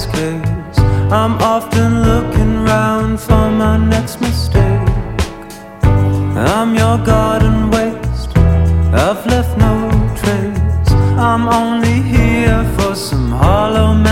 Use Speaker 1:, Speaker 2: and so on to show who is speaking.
Speaker 1: case. I'm often looking round for my next mistake. I'm your garden waste, I've left no trace. I'm only here for some hollow